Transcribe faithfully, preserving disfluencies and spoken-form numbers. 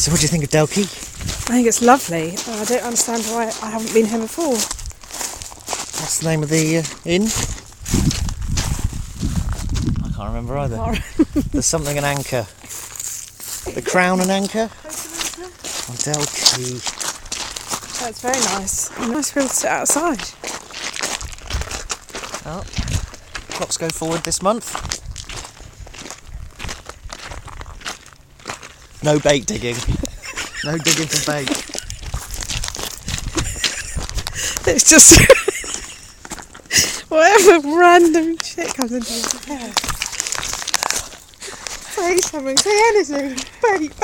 So what do you think of Dalkeith? I think it's lovely. Oh, I don't understand why I haven't been here before. What's the name of the uh, inn? I can't remember either. Oh. There's something an anchor. The Crown and Anchor? On Dalkeith. Oh, it's very nice. Nice to be able to sit outside. Oh, clocks go forward this month. No bait digging. No digging for bait. It's just whatever random shit comes into your head. Say something, say anything. Bait, bait.